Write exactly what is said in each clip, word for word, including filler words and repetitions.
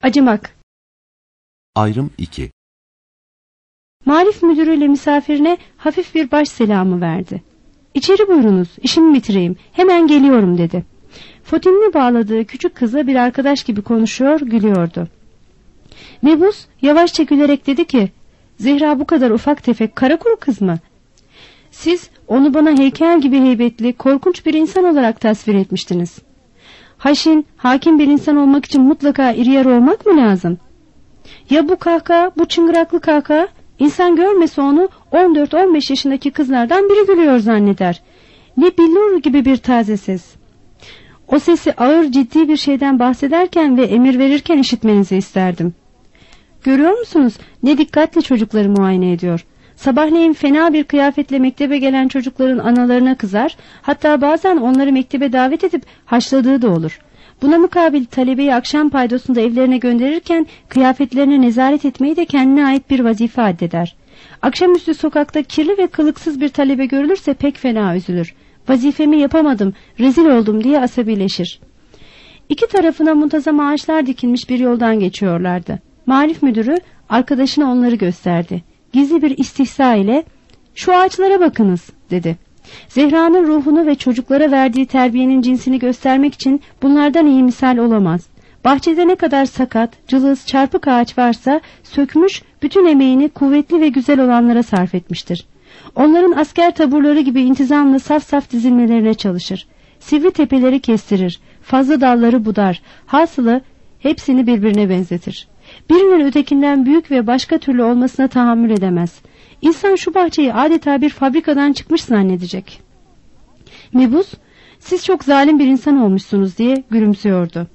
Acımak. Ayrım iki. Marif müdürüyle misafirine hafif bir baş selamı verdi. İçeri buyurunuz, işimi bitireyim, hemen geliyorum dedi. Fotinini bağladığı küçük kızla bir arkadaş gibi konuşuyor, gülüyordu. Mebus yavaşça gülerek dedi ki, Zehra bu kadar ufak tefek kara kuru kız mı? Siz onu bana heykel gibi heybetli, korkunç bir insan olarak tasvir etmiştiniz. Haşin, hakim bir insan olmak için mutlaka iri yarı olmak mı lazım? Ya bu kahkaha, bu çıngıraklı kahkaha, insan görmese onu on dört on beş yaşındaki kızlardan biri gülüyor zanneder. Ne billur gibi bir taze ses. O sesi ağır ciddi bir şeyden bahsederken ve emir verirken işitmenizi isterdim. Görüyor musunuz ne dikkatle çocukları muayene ediyor. Sabahleyin fena bir kıyafetle mektebe gelen çocukların analarına kızar, hatta bazen onları mektebe davet edip haşladığı da olur. Buna mukabil talebeyi akşam paydosunda evlerine gönderirken kıyafetlerine nezaret etmeyi de kendine ait bir vazife addeder. Akşamüstü sokakta kirli ve kılıksız bir talebe görülürse pek fena üzülür. Vazifemi yapamadım, rezil oldum diye asabileşir. İki tarafına muntazam ağaçlar dikilmiş bir yoldan geçiyorlardı. Marif müdürü arkadaşına onları gösterdi. Gizli bir istihza ile "Şu ağaçlara bakınız," dedi. Zehra'nın ruhunu ve çocuklara verdiği terbiyenin cinsini göstermek için bunlardan iyi misal olamaz. Bahçede ne kadar sakat, cılız, çarpık ağaç varsa sökmüş, bütün emeğini kuvvetli ve güzel olanlara sarf etmiştir. Onların asker taburları gibi intizamla saf saf dizilmelerine çalışır. Sivri tepeleri kestirir, fazla dalları budar, hasılı hepsini birbirine benzetir. Birinin ötekinden büyük ve başka türlü olmasına tahammül edemez. İnsan şu bahçeyi adeta bir fabrikadan çıkmış zannedecek. Mebus, siz çok zalim bir insan olmuşsunuz diye gülümsüyordu.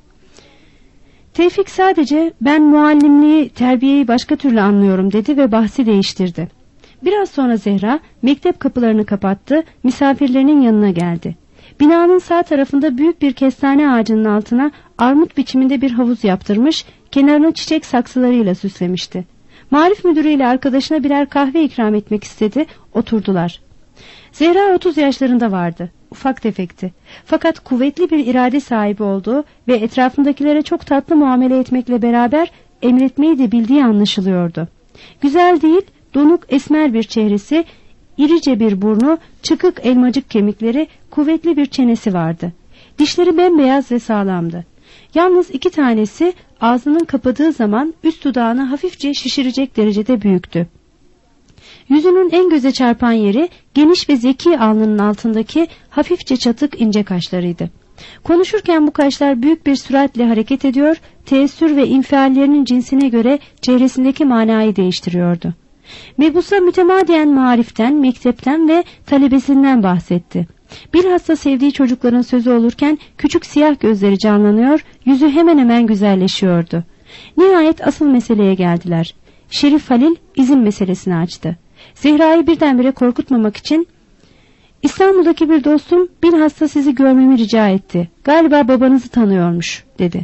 Tevfik sadece ben muallimliği, terbiyeyi başka türlü anlıyorum dedi ve bahsi değiştirdi. Biraz sonra Zehra mektep kapılarını kapattı, misafirlerinin yanına geldi. Binanın sağ tarafında büyük bir kestane ağacının altına armut biçiminde bir havuz yaptırmış, kenarını çiçek saksılarıyla süslemişti. Marif müdürüyle arkadaşına birer kahve ikram etmek istedi, oturdular. Zehra otuz yaşlarında vardı, ufak tefekti. Fakat kuvvetli bir irade sahibi olduğu ve etrafındakilere çok tatlı muamele etmekle beraber emretmeyi de bildiği anlaşılıyordu. Güzel değil, donuk esmer bir çehresi, irice bir burnu, çıkık elmacık kemikleri, kuvvetli bir çenesi vardı. Dişleri bembeyaz ve sağlamdı. Yalnız iki tanesi ağzının kapadığı zaman üst dudağını hafifçe şişirecek derecede büyüktü. Yüzünün en göze çarpan yeri geniş ve zeki alnının altındaki hafifçe çatık ince kaşlarıydı. Konuşurken bu kaşlar büyük bir süratle hareket ediyor, teessür ve infiallerinin cinsine göre çehresindeki manayı değiştiriyordu. Mebus'a mütemadiyen mariften, mektepten ve talebesinden bahsetti. Bilhassa sevdiği çocukların sözü olurken küçük siyah gözleri canlanıyor, yüzü hemen hemen güzelleşiyordu. Nihayet asıl meseleye geldiler. Şerif Halil izin meselesini açtı. Zehra'yı birdenbire korkutmamak için "İstanbul'daki bir dostum bilhassa sizi görmemi rica etti. Galiba babanızı tanıyormuş," dedi.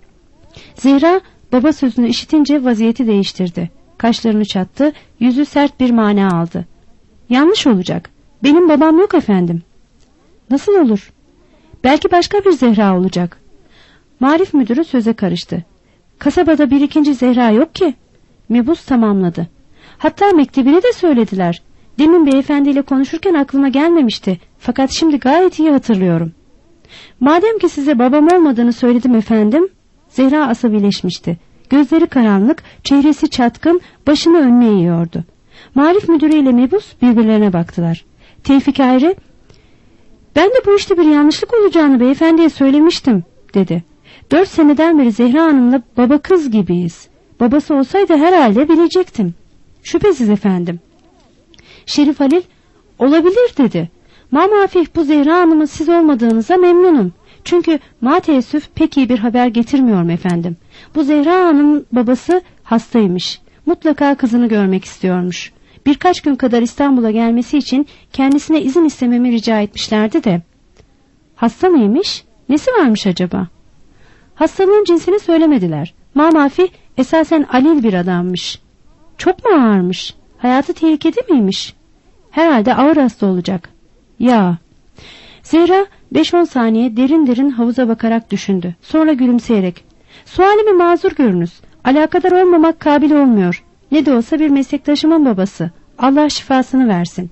Zehra baba sözünü işitince vaziyeti değiştirdi. Kaşlarını çattı, yüzü sert bir mana aldı. "Yanlış olacak. Benim babam yok efendim." "Nasıl olur? Belki başka bir Zehra olacak." Marif müdürü söze karıştı. "Kasabada bir ikinci Zehra yok ki." Mebus tamamladı. "Hatta mektebini de söylediler. Demin beyefendiyle konuşurken aklıma gelmemişti. Fakat şimdi gayet iyi hatırlıyorum." "Madem ki size babam olmadığını söyledim efendim." Zehra asabileşmişti. Gözleri karanlık, çehresi çatkın, başını önüne eğiyordu. Marif müdürü ile Mebus birbirlerine baktılar. Tevfik ayrı, "Ben de bu işte bir yanlışlık olacağını beyefendiye söylemiştim," dedi. "Dört seneden beri Zehra Hanım'la baba kız gibiyiz. Babası olsaydı herhalde bilecektim." "Şüphesiz efendim." Şerif Halil, "Olabilir," dedi. "Mamafih bu Zehra Hanım'ın siz olmadığınıza memnunum. Çünkü ma teessüf pek iyi bir haber getirmiyorum efendim. Bu Zehra Hanım'ın babası hastaymış. Mutlaka kızını görmek istiyormuş. Birkaç gün kadar İstanbul'a gelmesi için kendisine izin istememi rica etmişlerdi de." "Hasta mıymış? Nesi varmış acaba?" "Hastalığın cinsini söylemediler. Mamafi esasen alil bir adammış." "Çok mu ağırmış? Hayatı tehlikede miymiş?" "Herhalde ağır hasta olacak." "Ya." Zehra beş on saniye derin derin havuza bakarak düşündü. Sonra gülümseyerek, Sualimi mazur görünüz. Alakadar olmamak kabil olmuyor. Ne de olsa bir meslektaşımın babası. Allah şifasını versin.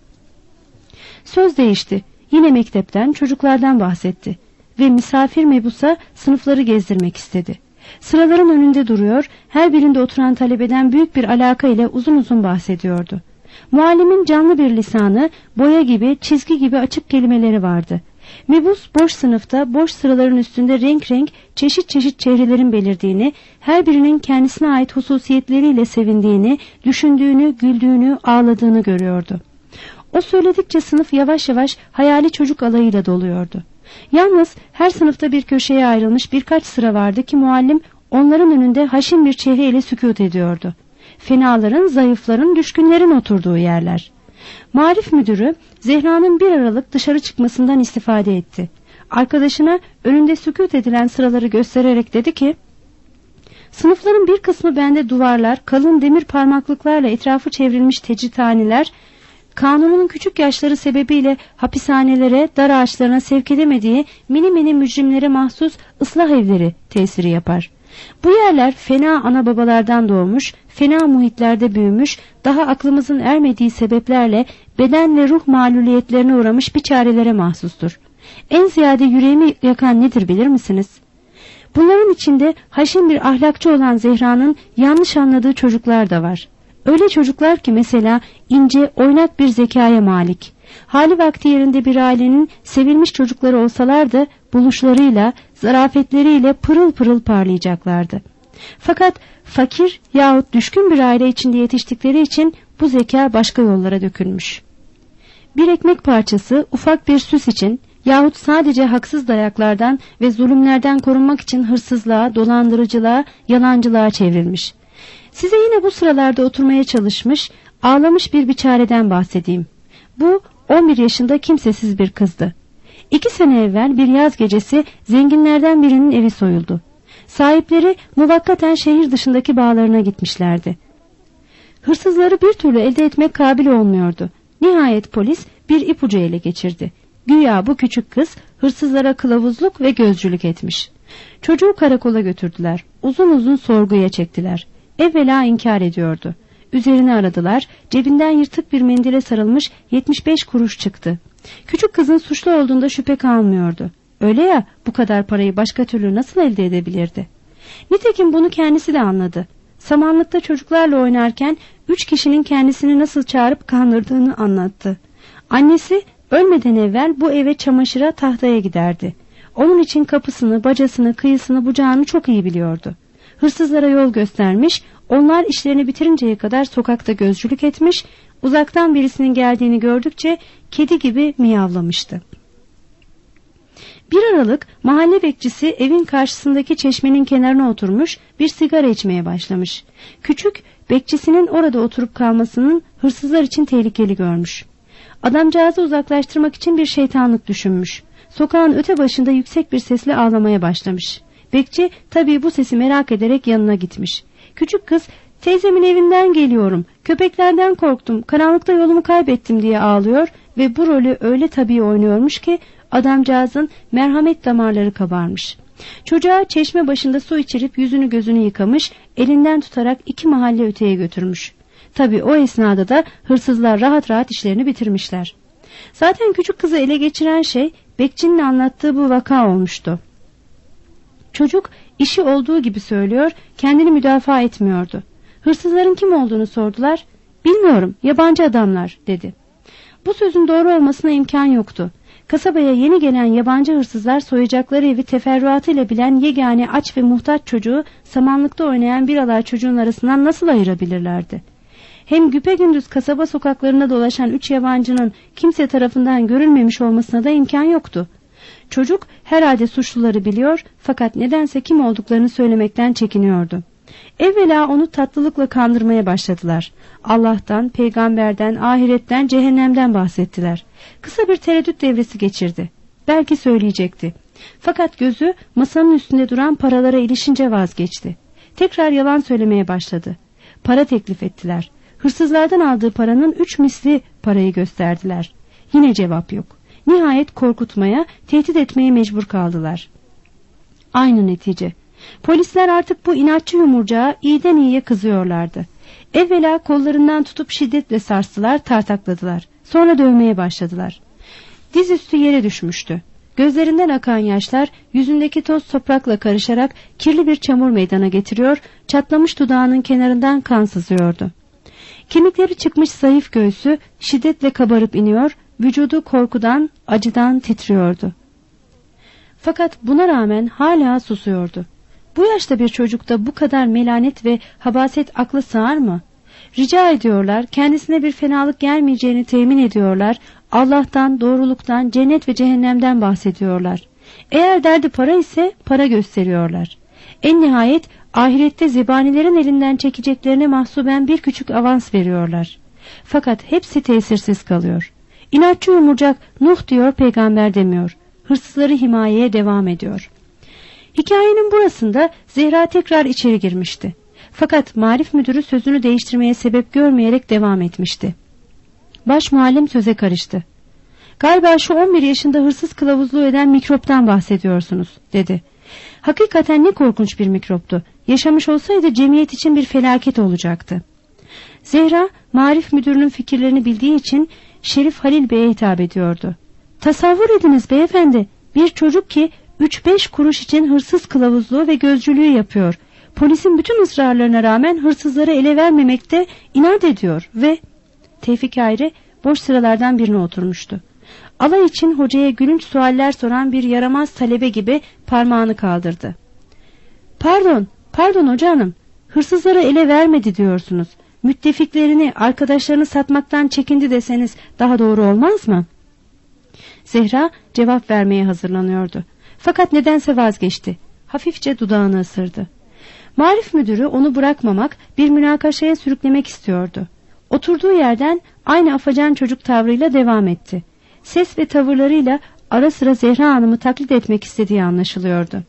Söz değişti. Yine mektepten, çocuklardan bahsetti. Ve misafir mebusa sınıfları gezdirmek istedi. Sıraların önünde duruyor, her birinde oturan talebeden büyük bir alaka ile uzun uzun bahsediyordu. Muallimin canlı bir lisanı, boya gibi, çizgi gibi açık kelimeleri vardı. Mebus boş sınıfta, boş sıraların üstünde renk renk, çeşit çeşit çehrelerin belirdiğini, her birinin kendisine ait hususiyetleriyle sevindiğini, düşündüğünü, güldüğünü, ağladığını görüyordu. O söyledikçe sınıf yavaş yavaş hayali çocuk alayıyla doluyordu. Yalnız her sınıfta bir köşeye ayrılmış birkaç sıra vardı ki muallim onların önünde haşin bir çehreyle sükût ediyordu. Fenaların, zayıfların, düşkünlerin oturduğu yerler. Marif müdürü Zehra'nın bir aralık dışarı çıkmasından istifade etti. Arkadaşına önünde sükût edilen sıraları göstererek dedi ki, sınıfların bir kısmı bende duvarlar, kalın demir parmaklıklarla etrafı çevrilmiş tecrithaneler, kanunun küçük yaşları sebebiyle hapishanelere, dar ağaçlarına sevk edemediği mini mini mücrimlere mahsus ıslah evleri tesiri yapar. Bu yerler fena ana babalardan doğmuş, fena muhitlerde büyümüş, daha aklımızın ermediği sebeplerle beden ve ruh maluliyetlerine uğramış biçarelere mahsustur. En ziyade yüreğimi yakan nedir bilir misiniz? Bunların içinde haşin bir ahlakçı olan Zehra'nın yanlış anladığı çocuklar da var. Öyle çocuklar ki mesela ince, oynak bir zekaya malik. Hali vakti yerinde bir ailenin sevilmiş çocukları olsalardı buluşlarıyla, zarafetleriyle pırıl pırıl parlayacaklardı. Fakat fakir yahut düşkün bir aile içinde yetiştikleri için bu zeka başka yollara dökülmüş. Bir ekmek parçası ufak bir süs için yahut sadece haksız dayaklardan ve zulümlerden korunmak için hırsızlığa, dolandırıcılığa, yalancılığa çevrilmiş. Size yine bu sıralarda oturmaya çalışmış, ağlamış bir biçareden bahsedeyim. Bu on bir yaşında kimsesiz bir kızdı. İki sene evvel bir yaz gecesi zenginlerden birinin evi soyuldu. Sahipleri muvakkaten şehir dışındaki bağlarına gitmişlerdi. Hırsızları bir türlü elde etmek kabil olmuyordu. Nihayet polis bir ipucu ele geçirdi. Güya bu küçük kız hırsızlara kılavuzluk ve gözcülük etmiş. Çocuğu karakola götürdüler. Uzun uzun sorguya çektiler. Evvela inkar ediyordu. Üzerini aradılar. Cebinden yırtık bir mendile sarılmış yetmiş beş kuruş çıktı. Küçük kızın suçlu olduğunda şüphe kalmıyordu. Öyle ya, bu kadar parayı başka türlü nasıl elde edebilirdi? Nitekim bunu kendisi de anladı. Samanlıkta çocuklarla oynarken üç kişinin kendisini nasıl çağırıp kandırdığını anlattı. Annesi ölmeden evvel bu eve çamaşıra, tahtaya giderdi. Onun için kapısını, bacasını, kıyısını, bucağını çok iyi biliyordu. Hırsızlara yol göstermiş, onlar işlerini bitirinceye kadar sokakta gözcülük etmiş, uzaktan birisinin geldiğini gördükçe kedi gibi miyavlamıştı. Bir aralık mahalle bekçisi evin karşısındaki çeşmenin kenarına oturmuş bir sigara içmeye başlamış. Küçük, bekçisinin orada oturup kalmasının hırsızlar için tehlikeli görmüş. Adamcağızı uzaklaştırmak için bir şeytanlık düşünmüş. Sokağın öte başında yüksek bir sesle ağlamaya başlamış. Bekçi tabii bu sesi merak ederek yanına gitmiş. Küçük kız, teyzemin evinden geliyorum, köpeklerden korktum, karanlıkta yolumu kaybettim diye ağlıyor ve bu rolü öyle tabii oynuyormuş ki adamcağızın merhamet damarları kabarmış. Çocuğa çeşme başında su içirip yüzünü gözünü yıkamış, elinden tutarak iki mahalle öteye götürmüş. Tabii o esnada da hırsızlar rahat rahat işlerini bitirmişler. Zaten küçük kızı ele geçiren şey bekçinin anlattığı bu vaka olmuştu. Çocuk işi olduğu gibi söylüyor, kendini müdafaa etmiyordu. Hırsızların kim olduğunu sordular. Bilmiyorum, yabancı adamlar dedi. Bu sözün doğru olmasına imkan yoktu. Kasabaya yeni gelen yabancı hırsızlar soyacakları evi teferruatıyla bilen yegane aç ve muhtaç çocuğu samanlıkta oynayan bir alay çocuğun arasından nasıl ayırabilirlerdi? Hem güpegündüz kasaba sokaklarında dolaşan üç yabancının kimse tarafından görülmemiş olmasına da imkan yoktu. Çocuk herhalde suçluları biliyor fakat nedense kim olduklarını söylemekten çekiniyordu. Evvela onu tatlılıkla kandırmaya başladılar. Allah'tan, peygamberden, ahiretten, cehennemden bahsettiler. Kısa bir tereddüt devresi geçirdi. Belki söyleyecekti. Fakat gözü masanın üstünde duran paralara ilişince vazgeçti. Tekrar yalan söylemeye başladı. Para teklif ettiler. Hırsızlardan aldığı paranın üç misli parayı gösterdiler. Yine cevap yok. Nihayet korkutmaya, tehdit etmeye mecbur kaldılar. Aynı netice. Polisler artık bu inatçı yumurcağa iyiden iyiye kızıyorlardı. Evvela kollarından tutup şiddetle sarstılar, tartakladılar. Sonra dövmeye başladılar. Dizüstü yere düşmüştü. Gözlerinden akan yaşlar yüzündeki toz toprakla karışarak kirli bir çamur meydana getiriyor, çatlamış dudağının kenarından kan sızıyordu. Kemikleri çıkmış zayıf göğsü şiddetle kabarıp iniyor, vücudu korkudan, acıdan titriyordu. Fakat buna rağmen hala susuyordu. Bu yaşta bir çocukta bu kadar melanet ve habaset aklı sığar mı? Rica ediyorlar, kendisine bir fenalık gelmeyeceğini temin ediyorlar, Allah'tan, doğruluktan, cennet ve cehennemden bahsediyorlar. Eğer derdi para ise para gösteriyorlar. En nihayet ahirette zebanilerin elinden çekeceklerine mahsuben bir küçük avans veriyorlar. Fakat hepsi tesirsiz kalıyor. İnatçı yumurcak Nuh diyor, peygamber demiyor. Hırsızları himayeye devam ediyor. Hikayenin burasında Zehra tekrar içeri girmişti. Fakat marif müdürü sözünü değiştirmeye sebep görmeyerek devam etmişti. Baş muallim söze karıştı. Galiba şu on bir yaşında hırsız kılavuzluğu eden mikroptan bahsediyorsunuz, dedi. Hakikaten ne korkunç bir mikroptu. Yaşamış olsaydı cemiyet için bir felaket olacaktı. Zehra, marif müdürünün fikirlerini bildiği için Şerif Halil Bey'e hitap ediyordu. Tasavvur ediniz beyefendi, bir çocuk ki üç beş kuruş için hırsız kılavuzluğu ve gözcülüğü yapıyor. Polisin bütün ısrarlarına rağmen hırsızları ele vermemekte inat ediyor ve... Tevfik Ayrı boş sıralardan birine oturmuştu. Alay için hocaya gülünç sualler soran bir yaramaz talebe gibi parmağını kaldırdı. Pardon, pardon hoca hanım, hırsızları ele vermedi diyorsunuz. Müttefiklerini, arkadaşlarını satmaktan çekindi deseniz daha doğru olmaz mı? Zehra cevap vermeye hazırlanıyordu. Fakat nedense vazgeçti. Hafifçe dudağını ısırdı. Marif müdürü onu bırakmamak, bir münakaşaya sürüklemek istiyordu. Oturduğu yerden aynı afacan çocuk tavrıyla devam etti. Ses ve tavırlarıyla ara sıra Zehra Hanım'ı taklit etmek istediği anlaşılıyordu.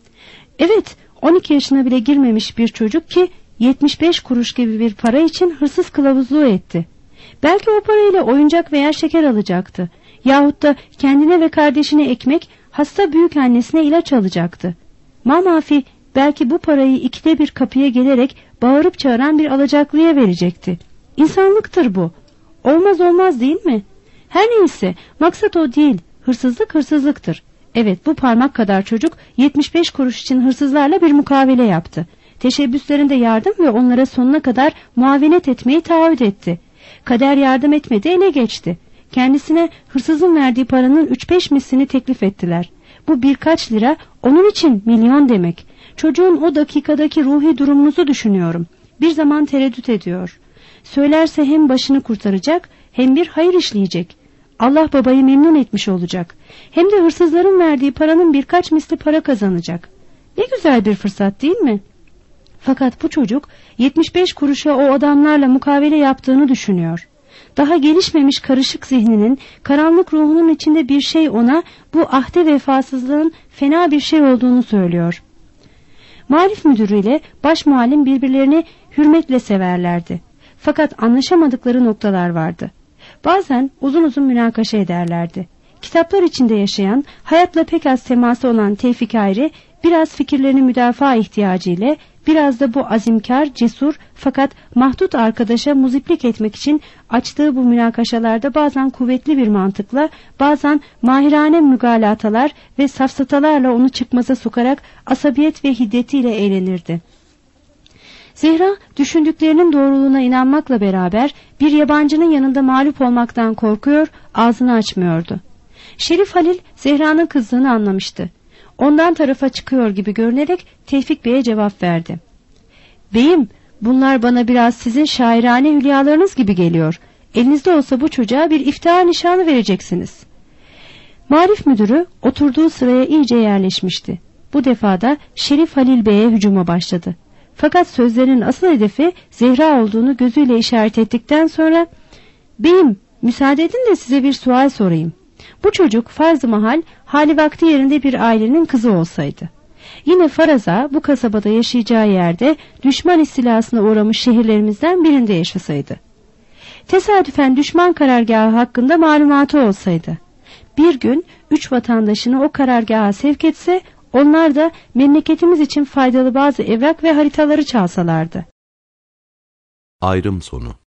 Evet, on iki yaşına bile girmemiş bir çocuk ki yetmiş beş kuruş gibi bir para için hırsız kılavuzluğu etti. Belki o parayla oyuncak veya şeker alacaktı. Yahut da kendine ve kardeşine ekmek, hasta büyük annesine ilaç alacaktı. Mamafi belki bu parayı ikide bir kapıya gelerek bağırıp çağıran bir alacaklıya verecekti. İnsanlıktır bu. Olmaz olmaz değil mi? Her neyse, maksat o değil. Hırsızlık hırsızlıktır. Evet, bu parmak kadar çocuk yetmiş beş kuruş için hırsızlarla bir mukavele yaptı. Teşebbüslerinde yardım ve onlara sonuna kadar muavenet etmeyi taahhüt etti. Kader yardım etmedi, ele geçti. Kendisine hırsızın verdiği paranın üç beş mislini teklif ettiler. Bu birkaç lira onun için milyon demek. Çocuğun o dakikadaki ruhi durumunuzu düşünüyorum. Bir zaman tereddüt ediyor. Söylerse hem başını kurtaracak hem bir hayır işleyecek. Allah babayı memnun etmiş olacak. Hem de hırsızların verdiği paranın birkaç misli para kazanacak. Ne güzel bir fırsat değil mi? Fakat bu çocuk yetmiş beş kuruşa o adamlarla mukavele yaptığını düşünüyor. Daha gelişmemiş karışık zihninin, karanlık ruhunun içinde bir şey ona bu ahde vefasızlığın fena bir şey olduğunu söylüyor. Marif müdürüyle baş muallim birbirlerini hürmetle severlerdi. Fakat anlaşamadıkları noktalar vardı. Bazen uzun uzun münakaşa ederlerdi. Kitaplar içinde yaşayan, hayatla pek az teması olan Tevfik Ayrı, biraz fikirlerini müdafaa ihtiyacı ile, biraz da bu azimkar, cesur fakat mahdut arkadaşa muziplik etmek için açtığı bu münakaşalarda bazen kuvvetli bir mantıkla, bazen mahirane mügalatalar ve safsatalarla onu çıkmaza sokarak asabiyet ve hiddetiyle eğlenirdi. Zehra düşündüklerinin doğruluğuna inanmakla beraber bir yabancının yanında mağlup olmaktan korkuyor, ağzını açmıyordu. Şerif Halil Zehra'nın kızdığını anlamıştı. Ondan tarafa çıkıyor gibi görünerek Tevfik Bey'e cevap verdi. Beyim, bunlar bana biraz sizin şairane hülyalarınız gibi geliyor. Elinizde olsa bu çocuğa bir iftihar nişanı vereceksiniz. Marif müdürü oturduğu sıraya iyice yerleşmişti. Bu defada Şerif Halil Bey'e hücuma başladı. Fakat sözlerinin asıl hedefi Zehra olduğunu gözüyle işaret ettikten sonra "Beyim, müsaade edin de size bir sual sorayım. Bu çocuk farz-ı mahal hali vakti yerinde bir ailenin kızı olsaydı, yine faraza bu kasabada yaşayacağı yerde düşman istilasına uğramış şehirlerimizden birinde yaşasaydı, tesadüfen düşman karargahı hakkında malumatı olsaydı, bir gün üç vatandaşını o karargaha sevk etse, Onlar da memleketimiz için faydalı bazı evrak ve haritaları çalsalardı. Ayrım sonu.